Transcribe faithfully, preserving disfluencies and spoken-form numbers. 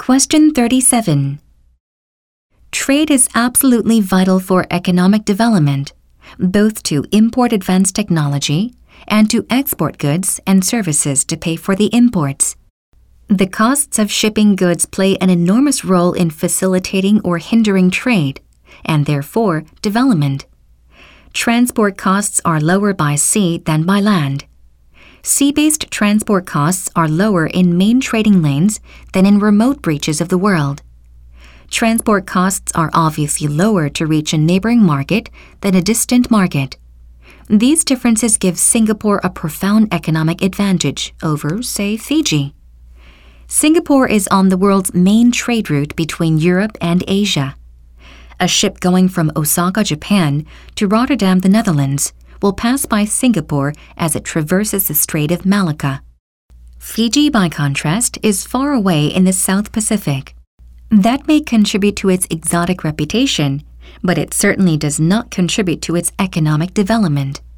Question thirty-seven. Trade is absolutely vital for economic development, both to import advanced technology and to export goods and services to pay for the imports. The costs of shipping goods play an enormous role in facilitating or hindering trade, and therefore development. Transport costs are lower by sea than by land. Sea-based transport costs are lower in main trading lanes than in remote reaches of the world. Transport costs are obviously lower to reach a neighboring market than a distant market. These differences give Singapore a profound economic advantage over, say, Fiji. Singapore is on the world's main trade route between Europe and Asia. A ship going from Osaka, Japan, to Rotterdam, the Netherlands, will pass by Singapore as it traverses the Strait of Malacca. Fiji, by contrast, is far away in the South Pacific. That may contribute to its exotic reputation, but it certainly does not contribute to its economic development.